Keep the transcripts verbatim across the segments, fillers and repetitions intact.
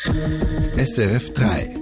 S R F drei.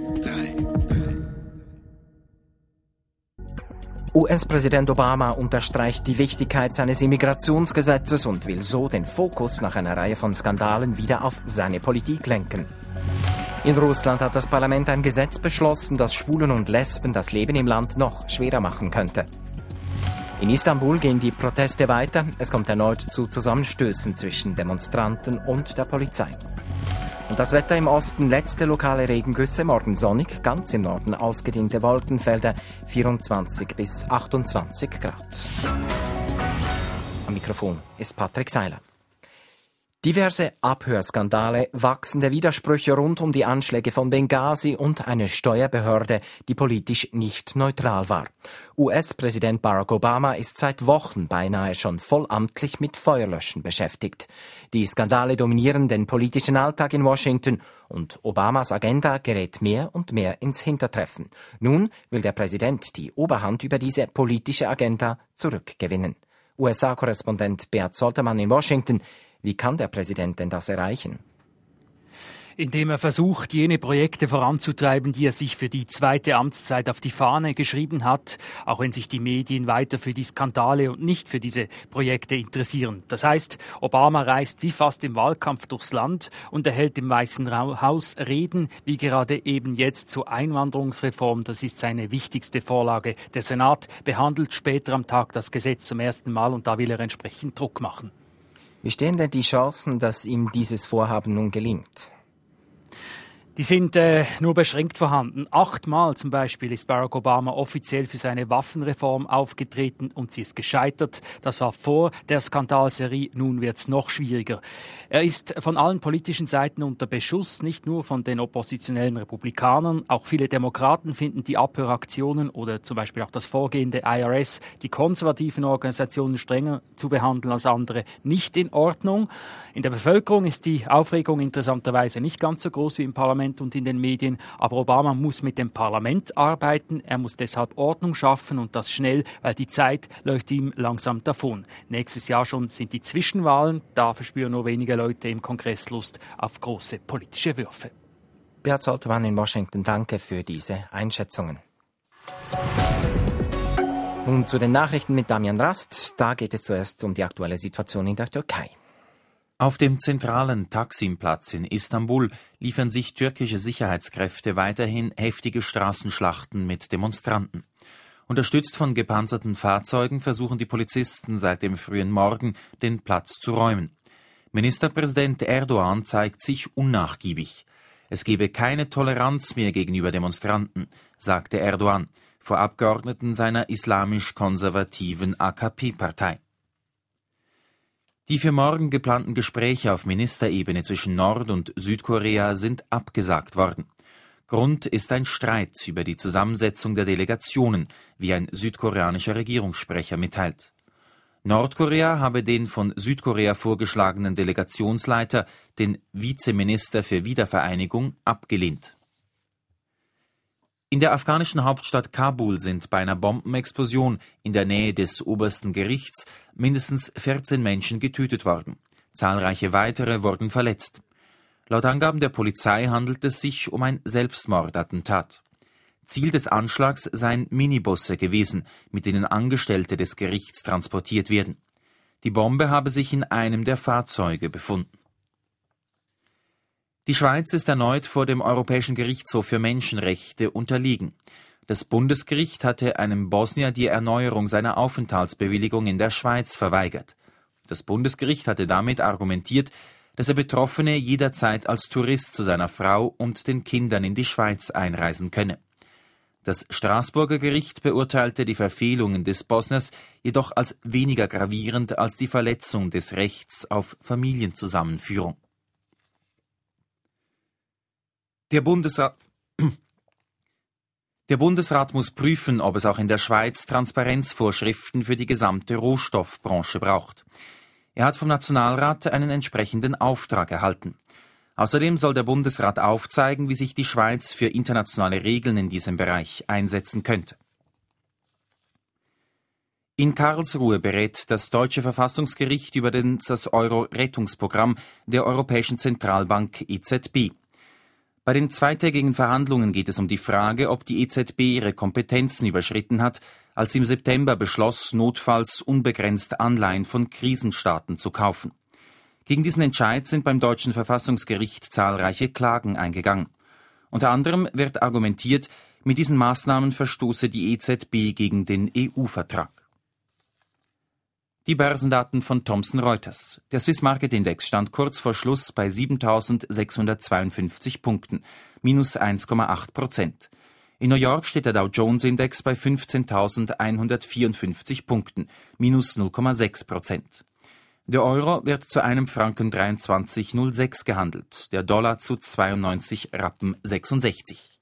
U S-Präsident Obama unterstreicht die Wichtigkeit seines Immigrationsgesetzes und will so den Fokus nach einer Reihe von Skandalen wieder auf seine Politik lenken. In Russland hat das Parlament ein Gesetz beschlossen, das Schwulen und Lesben das Leben im Land noch schwerer machen könnte. In Istanbul gehen die Proteste weiter. Es kommt erneut zu Zusammenstößen zwischen Demonstranten und der Polizei. Und das Wetter im Osten, letzte lokale Regengüsse, morgen sonnig, ganz im Norden ausgedehnte Wolkenfelder, vierundzwanzig bis achtundzwanzig Grad. Am Mikrofon ist Patrick Seiler. Diverse Abhörskandale, wachsende Widersprüche rund um die Anschläge von Benghazi und eine Steuerbehörde, die politisch nicht neutral war. U S-Präsident Barack Obama ist seit Wochen beinahe schon vollamtlich mit Feuerlöschen beschäftigt. Die Skandale dominieren den politischen Alltag in Washington und Obamas Agenda gerät mehr und mehr ins Hintertreffen. Nun will der Präsident die Oberhand über diese politische Agenda zurückgewinnen. U S A-Korrespondent Beat Soltermann in Washington. Wie kann der Präsident denn das erreichen? Indem er versucht, jene Projekte voranzutreiben, die er sich für die zweite Amtszeit auf die Fahne geschrieben hat, auch wenn sich die Medien weiter für die Skandale und nicht für diese Projekte interessieren. Das heißt, Obama reist wie fast im Wahlkampf durchs Land und erhält im Weißen Haus Reden, wie gerade eben jetzt zur Einwanderungsreform. Das ist seine wichtigste Vorlage. Der Senat behandelt später am Tag das Gesetz zum ersten Mal und da will er entsprechend Druck machen. Wie stehen denn die Chancen, dass ihm dieses Vorhaben nun gelingt? Die sind äh, nur beschränkt vorhanden. Achtmal zum Beispiel ist Barack Obama offiziell für seine Waffenreform aufgetreten und sie ist gescheitert. Das war vor der Skandalserie, nun wird's noch schwieriger. Er ist von allen politischen Seiten unter Beschuss, nicht nur von den oppositionellen Republikanern. Auch viele Demokraten finden die Abhöraktionen oder zum Beispiel auch das Vorgehen der I R S, die konservativen Organisationen strenger zu behandeln als andere, nicht in Ordnung. In der Bevölkerung ist die Aufregung interessanterweise nicht ganz so groß wie im Parlament und in den Medien, aber Obama muss mit dem Parlament arbeiten, er muss deshalb Ordnung schaffen und das schnell, weil die Zeit läuft ihm langsam davon. Nächstes Jahr schon sind die Zwischenwahlen, da verspüren nur wenige Leute im Kongress Lust auf große politische Würfe. Beat Soltermann in Washington, danke für diese Einschätzungen. Nun zu den Nachrichten mit Damian Rast, da geht es zuerst um die aktuelle Situation in der Türkei. Auf dem zentralen Taksim-Platz in Istanbul liefern sich türkische Sicherheitskräfte weiterhin heftige Straßenschlachten mit Demonstranten. Unterstützt von gepanzerten Fahrzeugen versuchen die Polizisten seit dem frühen Morgen, den Platz zu räumen. Ministerpräsident Erdogan zeigt sich unnachgiebig. Es gebe keine Toleranz mehr gegenüber Demonstranten, sagte Erdogan vor Abgeordneten seiner islamisch-konservativen A K P-Partei. Die für morgen geplanten Gespräche auf Ministerebene zwischen Nord- und Südkorea sind abgesagt worden. Grund ist ein Streit über die Zusammensetzung der Delegationen, wie ein südkoreanischer Regierungssprecher mitteilt. Nordkorea habe den von Südkorea vorgeschlagenen Delegationsleiter, den Vizeminister für Wiedervereinigung, abgelehnt. In der afghanischen Hauptstadt Kabul sind bei einer Bombenexplosion in der Nähe des obersten Gerichts mindestens vierzehn Menschen getötet worden. Zahlreiche weitere wurden verletzt. Laut Angaben der Polizei handelt es sich um ein Selbstmordattentat. Ziel des Anschlags seien Minibusse gewesen, mit denen Angestellte des Gerichts transportiert werden. Die Bombe habe sich in einem der Fahrzeuge befunden. Die Schweiz ist erneut vor dem Europäischen Gerichtshof für Menschenrechte unterliegen. Das Bundesgericht hatte einem Bosnier die Erneuerung seiner Aufenthaltsbewilligung in der Schweiz verweigert. Das Bundesgericht hatte damit argumentiert, dass der Betroffene jederzeit als Tourist zu seiner Frau und den Kindern in die Schweiz einreisen könne. Das Straßburger Gericht beurteilte die Verfehlungen des Bosniers jedoch als weniger gravierend als die Verletzung des Rechts auf Familienzusammenführung. Der Bundesrat, der Bundesrat muss prüfen, ob es auch in der Schweiz Transparenzvorschriften für die gesamte Rohstoffbranche braucht. Er hat vom Nationalrat einen entsprechenden Auftrag erhalten. Außerdem soll der Bundesrat aufzeigen, wie sich die Schweiz für internationale Regeln in diesem Bereich einsetzen könnte. In Karlsruhe berät das deutsche Verfassungsgericht über das Euro-Rettungsprogramm der Europäischen Zentralbank E Z B. Bei den zweitägigen Verhandlungen geht es um die Frage, ob die E Z B ihre Kompetenzen überschritten hat, als sie im September beschloss, notfalls unbegrenzt Anleihen von Krisenstaaten zu kaufen. Gegen diesen Entscheid sind beim deutschen Verfassungsgericht zahlreiche Klagen eingegangen. Unter anderem wird argumentiert, mit diesen Maßnahmen verstoße die E Z B gegen den E U-Vertrag. Die Börsendaten von Thomson Reuters. Der Swiss Market Index stand kurz vor Schluss bei siebentausendsechshundertzweiundfünfzig Punkten, minus eins Komma acht Prozent. In New York steht der Dow Jones Index bei fünfzehntausendeinhundertvierundfünfzig Punkten, minus null Komma sechs Prozent. Der Euro wird zu einem Franken dreiundzwanzig Komma null sechs gehandelt, der Dollar zu zweiundneunzig Rappen sechsundsechzig.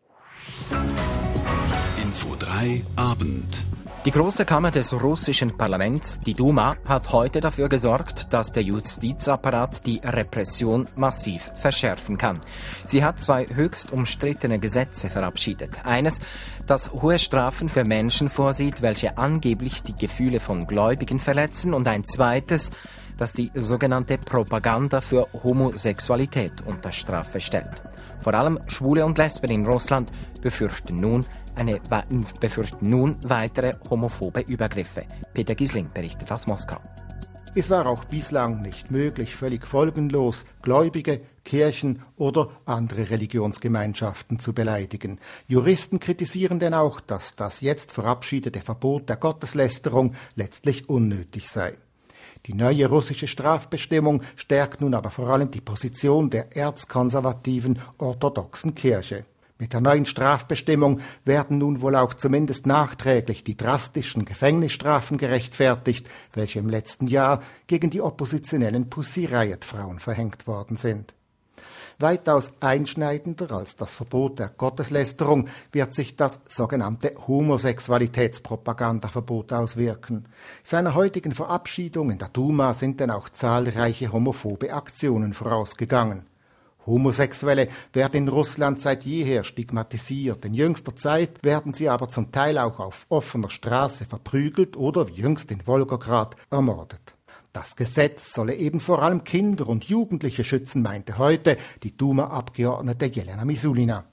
Info drei Abend. Die Große Kammer des russischen Parlaments, die Duma, hat heute dafür gesorgt, dass der Justizapparat die Repression massiv verschärfen kann. Sie hat zwei höchst umstrittene Gesetze verabschiedet. Eines, das hohe Strafen für Menschen vorsieht, welche angeblich die Gefühle von Gläubigen verletzen, und ein zweites, das die sogenannte Propaganda für Homosexualität unter Strafe stellt. Vor allem Schwule und Lesben in Russland befürchten nun, Eine, befürchten nun weitere homophobe Übergriffe. Peter Gisling berichtet aus Moskau. Es war auch bislang nicht möglich, völlig folgenlos Gläubige, Kirchen oder andere Religionsgemeinschaften zu beleidigen. Juristen kritisieren denn auch, dass das jetzt verabschiedete Verbot der Gotteslästerung letztlich unnötig sei. Die neue russische Strafbestimmung stärkt nun aber vor allem die Position der erzkonservativen orthodoxen Kirche. Mit der neuen Strafbestimmung werden nun wohl auch zumindest nachträglich die drastischen Gefängnisstrafen gerechtfertigt, welche im letzten Jahr gegen die oppositionellen Pussy Riot-Frauen verhängt worden sind. Weitaus einschneidender als das Verbot der Gotteslästerung wird sich das sogenannte Homosexualitätspropagandaverbot auswirken. Seiner heutigen Verabschiedung in der Duma sind denn auch zahlreiche homophobe Aktionen vorausgegangen. Homosexuelle werden in Russland seit jeher stigmatisiert. In jüngster Zeit werden sie aber zum Teil auch auf offener Straße verprügelt oder, wie jüngst in Wolgograd, ermordet. Das Gesetz solle eben vor allem Kinder und Jugendliche schützen, meinte heute die Duma-Abgeordnete Jelena Misulina.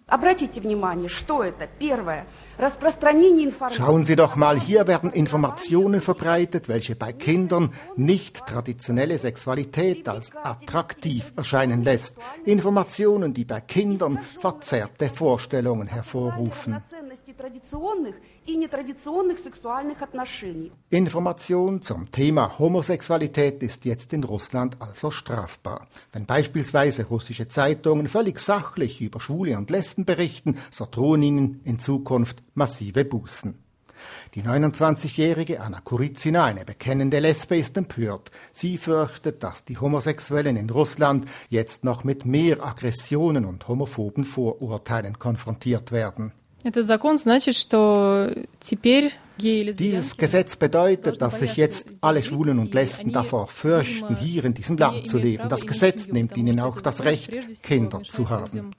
Schauen Sie doch mal, hier werden Informationen verbreitet, welche bei Kindern nicht traditionelle Sexualität als attraktiv erscheinen lässt. Informationen, die bei Kindern verzerrte Vorstellungen hervorrufen. Information zum Thema Homosexualität ist jetzt in Russland also strafbar. Wenn beispielsweise russische Zeitungen völlig sachlich über Schwule und Lesben berichten, so drohen ihnen in Zukunft massive Bußen. Die neunundzwanzigjährige Anna Kurizina, eine bekennende Lesbe, ist empört. Sie fürchtet, dass die Homosexuellen in Russland jetzt noch mit mehr Aggressionen und homophoben Vorurteilen konfrontiert werden. Dieses Gesetz bedeutet, dass sich jetzt alle Schwulen und Lesben davor fürchten, hier in diesem Land zu leben. Das Gesetz nimmt ihnen auch das Recht, Kinder zu haben.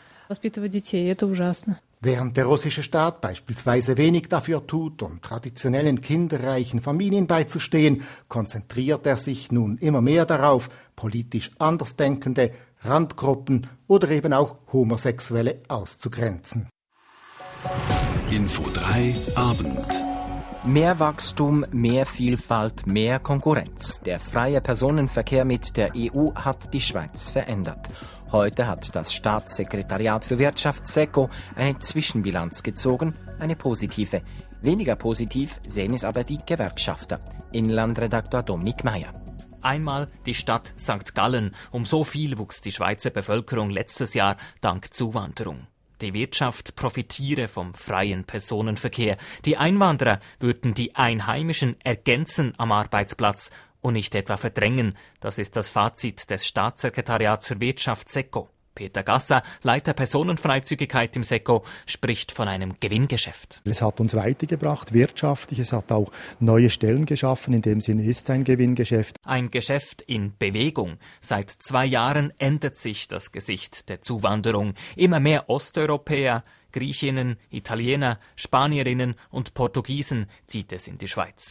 Während der russische Staat beispielsweise wenig dafür tut, um traditionellen kinderreichen Familien beizustehen, konzentriert er sich nun immer mehr darauf, politisch Andersdenkende, Randgruppen oder eben auch Homosexuelle auszugrenzen. Info drei Abend. Mehr Wachstum, mehr Vielfalt, mehr Konkurrenz. Der freie Personenverkehr mit der E U hat die Schweiz verändert. Heute hat das Staatssekretariat für Wirtschaft SECO eine Zwischenbilanz gezogen, eine positive. Weniger positiv sehen es aber die Gewerkschafter. Inlandredaktor Dominik Meyer. Einmal die Stadt Sankt Gallen. Um so viel wuchs die Schweizer Bevölkerung letztes Jahr dank Zuwanderung. Die Wirtschaft profitiere vom freien Personenverkehr. Die Einwanderer würden die Einheimischen ergänzen am Arbeitsplatz und nicht etwa verdrängen. Das ist das Fazit des Staatssekretariats für Wirtschaft SECO. Peter Gasser, Leiter Personenfreizügigkeit im SECO, spricht von einem Gewinngeschäft. Es hat uns weitergebracht, wirtschaftlich, es hat auch neue Stellen geschaffen, in dem Sinne ist es ein Gewinngeschäft. Ein Geschäft in Bewegung. Seit zwei Jahren ändert sich das Gesicht der Zuwanderung. Immer mehr Osteuropäer, Griechinnen, Italiener, Spanierinnen und Portugiesen zieht es in die Schweiz.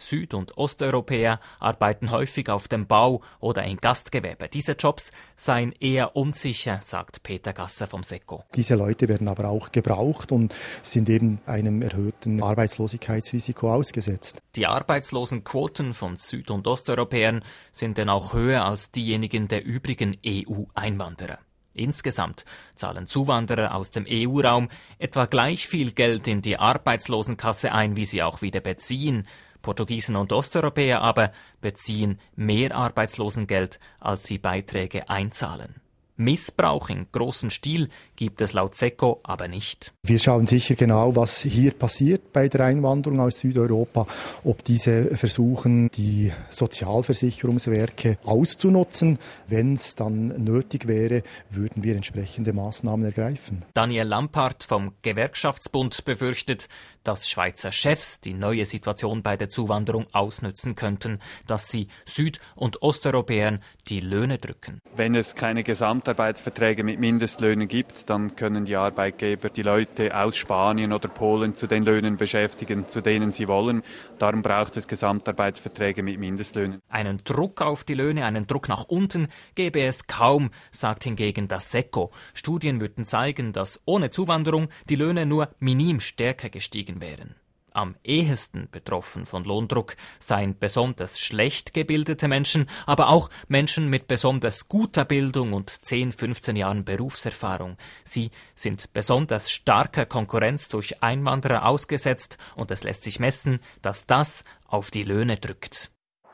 Süd- und Osteuropäer arbeiten häufig auf dem Bau oder in Gastgewerbe. Diese Jobs seien eher unsicher, sagt Peter Gasser vom SECO. Diese Leute werden aber auch gebraucht und sind eben einem erhöhten Arbeitslosigkeitsrisiko ausgesetzt. Die Arbeitslosenquoten von Süd- und Osteuropäern sind denn auch höher als diejenigen der übrigen E U-Einwanderer. Insgesamt zahlen Zuwanderer aus dem E U-Raum etwa gleich viel Geld in die Arbeitslosenkasse ein, wie sie auch wieder beziehen. Portugiesen und Osteuropäer aber beziehen mehr Arbeitslosengeld, als sie Beiträge einzahlen. Missbrauch in großem Stil gibt es laut SECO aber nicht. Wir schauen sicher genau, was hier passiert bei der Einwanderung aus Südeuropa, ob diese versuchen, die Sozialversicherungswerke auszunutzen. Wenn es dann nötig wäre, würden wir entsprechende Maßnahmen ergreifen. Daniel Lampart vom Gewerkschaftsbund befürchtet, dass Schweizer Chefs die neue Situation bei der Zuwanderung ausnützen könnten, dass sie Süd- und Osteuropäern die Löhne drücken. Wenn es keine Gesamtarbeitsverträge mit Mindestlöhnen gibt, dann können die Arbeitgeber die Leute aus Spanien oder Polen zu den Löhnen beschäftigen, zu denen sie wollen. Darum braucht es Gesamtarbeitsverträge mit Mindestlöhnen. Einen Druck auf die Löhne, einen Druck nach unten gäbe es kaum, sagt hingegen das SECO. Studien würden zeigen, dass ohne Zuwanderung die Löhne nur minim stärker gestiegen wären. Am ehesten betroffen von Lohndruck seien besonders schlecht gebildete Menschen, aber auch Menschen mit besonders guter Bildung und zehn, fünfzehn Jahren Berufserfahrung. Sie sind besonders starker Konkurrenz durch Einwanderer ausgesetzt und es lässt sich messen, dass das auf die Löhne drückt.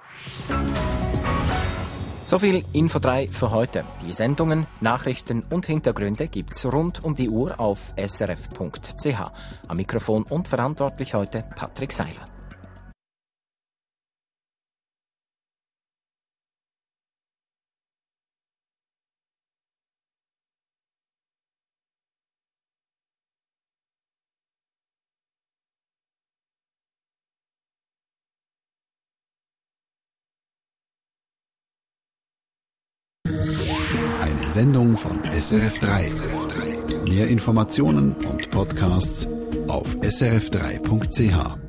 So viel Info drei für heute. Die Sendungen, Nachrichten und Hintergründe gibt's rund um die Uhr auf s r f punkt c h. Am Mikrofon und verantwortlich heute Patrick Seiler. Eine Sendung von S R F drei. Mehr Informationen und Podcasts auf s r f drei punkt c h.